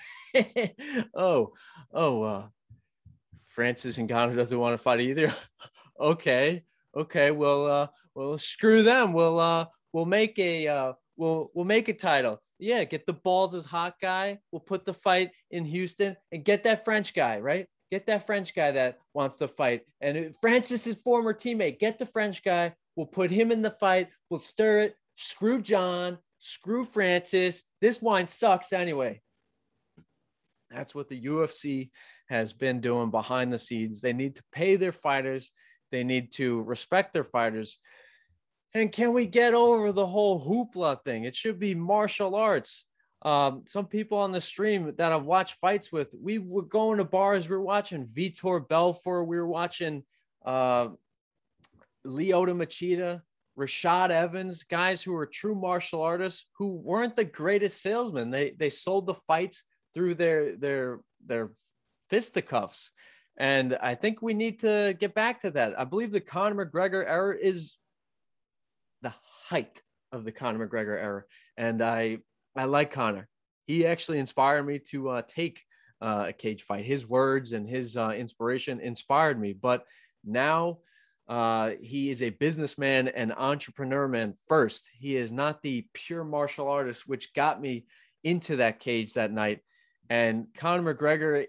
Francis Ngannou doesn't want to fight either. Okay. Well, screw them. We'll make a title. Yeah, get the balls as hot guy. We'll put the fight in Houston and get that French guy, right? Get that French guy that wants to fight. And Francis's former teammate, get the French guy. We'll put him in the fight. We'll stir it. Screw John. Screw Francis. This wine sucks anyway. That's what the UFC has been doing behind the scenes. They need to pay their fighters. They need to respect their fighters. And can we get over the whole hoopla thing? It should be martial arts. Some people on the stream that I've watched fights with, we were going to bars. We were watching Vitor Belfort. We were watching Lyoto Machida, Rashad Evans, guys who were true martial artists who weren't the greatest salesmen. They sold the fights through their fisticuffs. And I think we need to get back to that. I believe the Conor McGregor era is the height of the Conor McGregor era. And I like Conor. He actually inspired me to take a cage fight. His words and his inspiration inspired me. But now he is a businessman and entrepreneur man first. He is not the pure martial artist, which got me into that cage that night. And Conor McGregor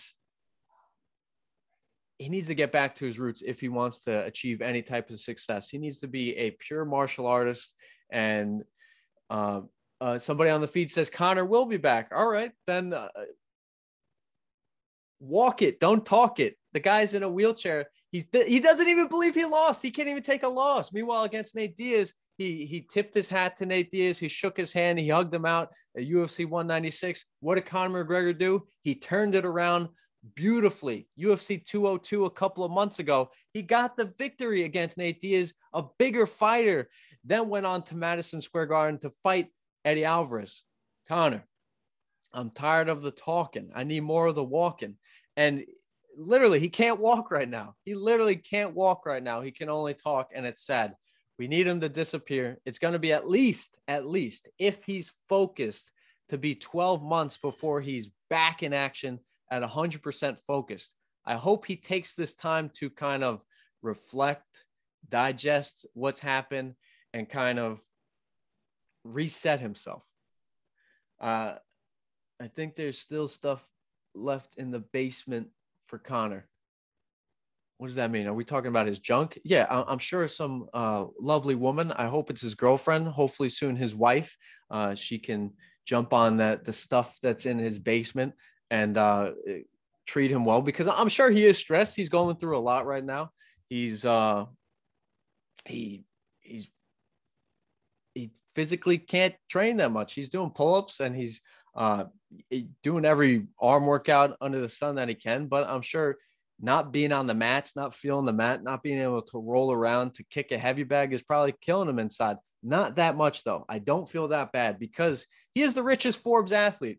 he needs to get back to his roots if he wants to achieve any type of success. He needs to be a pure martial artist. And somebody on the feed says Conor will be back. All right, then walk it. Don't talk it. The guy's in a wheelchair. He doesn't even believe he lost. He can't even take a loss. Meanwhile, against Nate Diaz, he tipped his hat to Nate Diaz. He shook his hand. He hugged him out at UFC 196. What did Conor McGregor do? He turned it around beautifully. UFC 202 a couple of months ago, he got the victory against Nate Diaz, a bigger fighter, then went on to Madison Square Garden to fight Eddie Alvarez. Conor, I'm tired of the talking. I need more of the walking. And literally, he can't walk right now. He literally can't walk right now. He can only talk, and it's sad. We need him to disappear. It's going to be at least, if he's focused, to be 12 months before he's back in action at 100% focused. I hope he takes this time to kind of reflect, digest what's happened, and kind of reset himself. I think there's still stuff left in the basement for Conor. What does that mean? Are we talking about his junk? Yeah, I'm sure some lovely woman. I hope it's his girlfriend. Hopefully soon his wife. She can jump on the stuff that's in his basement and treat him well, because I'm sure he is stressed. He's going through a lot right now. He's he physically can't train that much. He's doing pull-ups and he's doing every arm workout under the sun that he can. But I'm sure not being on the mats, not feeling the mat, not being able to roll around to kick a heavy bag is probably killing him inside. Not that much, though. I don't feel that bad because he is the richest Forbes athlete.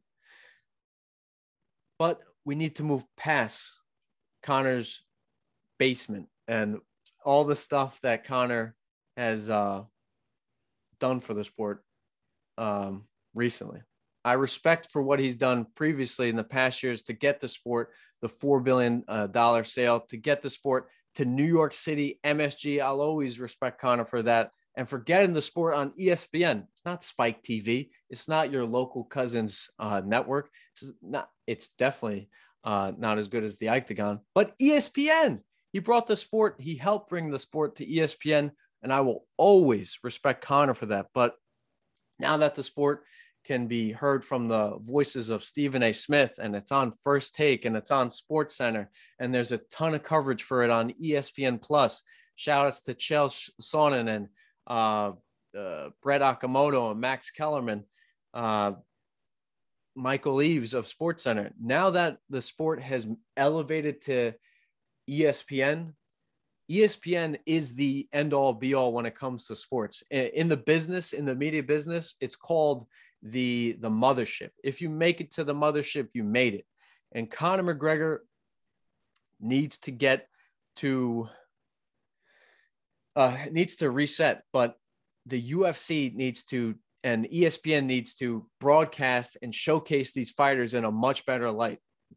But we need to move past Conor's basement and all the stuff that Conor has done for the sport recently. I respect for what he's done previously in the past years to get the sport, the $4 billion sale, to get the sport to New York City, MSG. I'll always respect Conor for that. And for getting the sport on ESPN. It's not Spike TV. It's not your local cousin's network. It's definitely not as good as the Octagon, but ESPN. He brought the sport. He helped bring the sport to ESPN, and I will always respect Conor for that. But now that the sport can be heard from the voices of Stephen A. Smith, and it's on First Take, and it's on Sports Center, and there's a ton of coverage for it on ESPN Plus. Shout outs to Chael Sonnen and Brett Okamoto and Max Kellerman, Michael Eaves of Sports Center. Now that the sport has elevated to ESPN, ESPN is the end all be all when it comes to sports. In the business, in the media business, it's called the mothership. If you make it to the mothership, you made it. And Conor McGregor needs to get to reset, but the UFC needs to, and ESPN needs to broadcast and showcase these fighters in a much better light.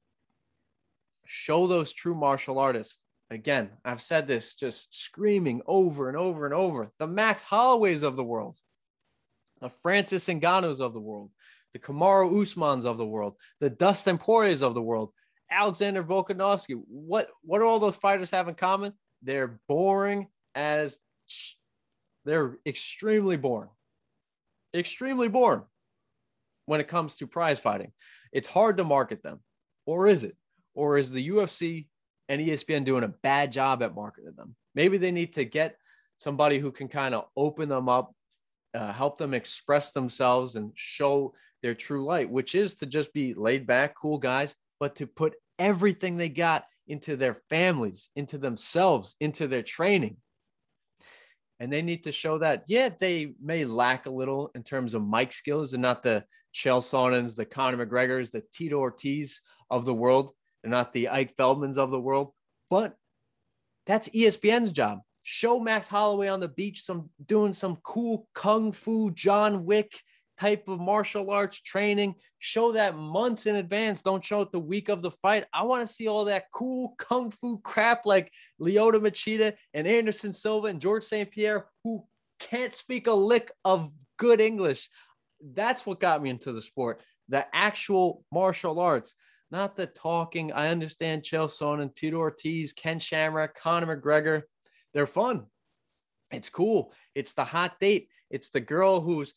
Show those true martial artists. Again, I've said this, just screaming over and over and over. The Max Holloways of the world, the Francis Ngannous of the world, the Kamaru Usmans of the world, the Dustin Poiriers of the world, Alexander Volkanovski. What do all those fighters have in common? They're boring as they're extremely boring when it comes to prize fighting. It's hard to market them. Or is it? Or is the UFC and ESPN doing a bad job at marketing them? Maybe they need to get somebody who can kind of open them up, help them express themselves and show their true light, which is to just be laid back, cool guys, but to put everything they got into their families, into themselves, into their training. And they need to show that, yeah, they may lack a little in terms of mic skills and not the Chael Sonnens, the Conor McGregors, the Tito Ortiz of the world. They're not the Ike Feldmans of the world, but that's ESPN's job. Show Max Holloway on the beach, doing some cool Kung Fu, John Wick type of martial arts training. Show that months in advance. Don't show it the week of the fight. I want to see all that cool Kung Fu crap like Lyoto Machida and Anderson Silva and George St. Pierre, who can't speak a lick of good English. That's what got me into the sport. The actual martial arts, not the talking. I understand Chael Sonnen, Tito Ortiz, Ken Shamrock, Conor McGregor. They're fun. It's cool. It's the hot date. It's the girl who's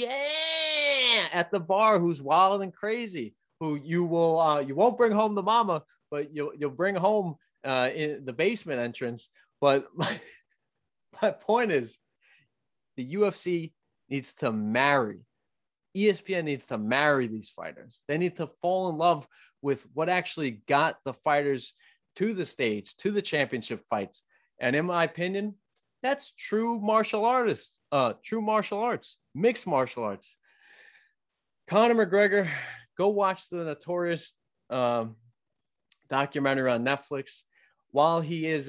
at the bar, who's wild and crazy, who you won't bring home the mama, but you'll bring home in the basement entrance. But my point is, the UFC needs to marry. ESPN needs to marry these fighters. They need to fall in love with what actually got the fighters to the stage, to the championship fights. And in my opinion, that's true martial arts, mixed martial arts. Conor McGregor, go watch the Notorious documentary on Netflix. While he is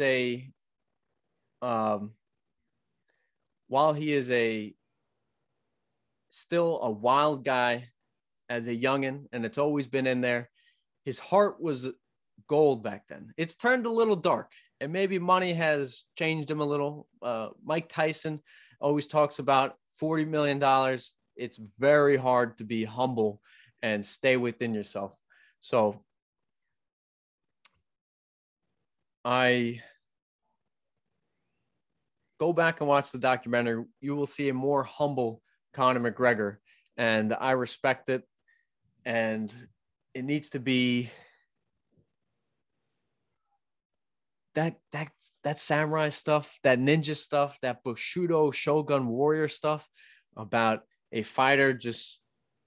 still a wild guy as a youngin', and it's always been in there, his heart was gold back then. It's turned a little dark, and maybe money has changed him a little. Mike Tyson always talks about $40 million. It's very hard to be humble and stay within yourself. So I go back and watch the documentary. You will see a more humble Conor McGregor, and I respect it. And it needs to be that samurai stuff, that ninja stuff, that Bushido Shogun warrior stuff about a fighter just,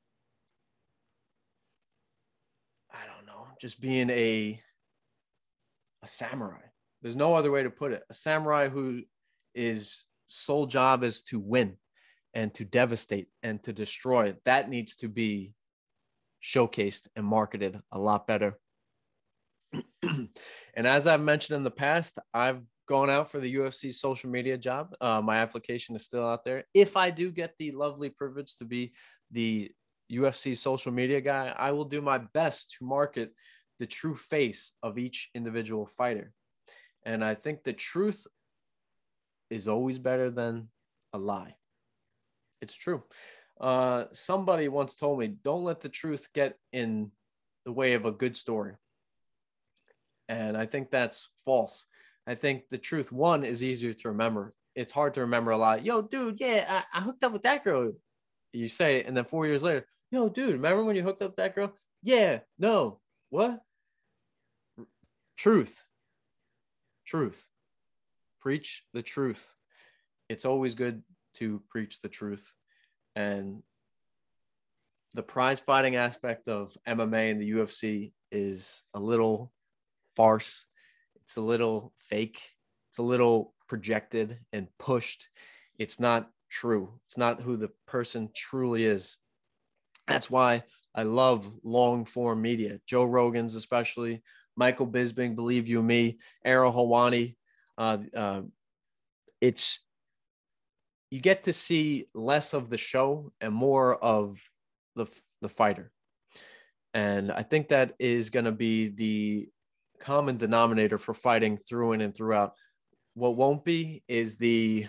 I don't know, just being a samurai. There's no other way to put it. A samurai who his sole job is to win and to devastate and to destroy. That needs to be showcased and marketed a lot better. And as I've mentioned in the past, I've gone out for the UFC social media job. My application is still out there. If I do get the lovely privilege to be the UFC social media guy, I will do my best to market the true face of each individual fighter. And I think the truth is always better than a lie. It's true. Somebody once told me, don't let the truth get in the way of a good story. And I think that's false. I think the truth, one, is easier to remember. It's hard to remember a lot. Yo, dude, yeah, I hooked up with that girl. You say it, and then 4 years later, yo, dude, remember when you hooked up with that girl? Yeah, no, what? Truth. Preach the truth. It's always good to preach the truth. And the prize fighting aspect of MMA and the UFC is a little farce. It's a little fake. It's a little projected and pushed. It's not true. It's not who the person truly is. That's why I love long form media. Joe Rogan's especially, Michael Bisping, Believe You Me, Ariel Helwani. It's, you get to see less of the show and more of the fighter. And I think that is going to be the common denominator for fighting through in and throughout. What won't be is the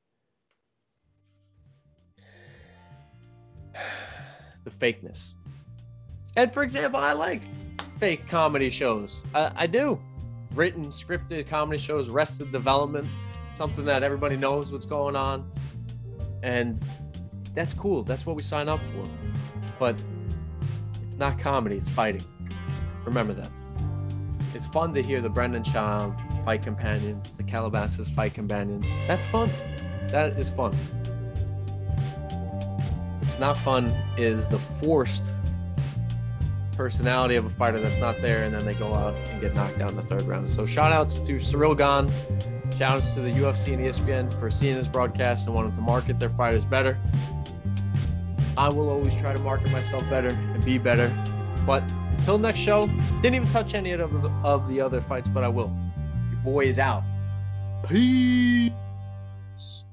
fakeness. And for example, I like fake comedy shows. I do. Written, scripted comedy shows, Arrested Development, something that everybody knows what's going on. And that's cool. That's what we sign up for. But it's not comedy, it's fighting. Remember that. It's fun to hear the Brendan Schaub fight companions, the Calabasas fight companions. That's fun. That is fun. What's not fun is the forced personality of a fighter that's not there, and then they go out and get knocked out in the third round. So shout outs to Ciryl Gane, shout outs to the UFC and ESPN for seeing this broadcast and wanting to market their fighters better. I will always try to market myself better and be better. But until next show, didn't even touch any of the other fights, but I will. Your boy is out. Peace.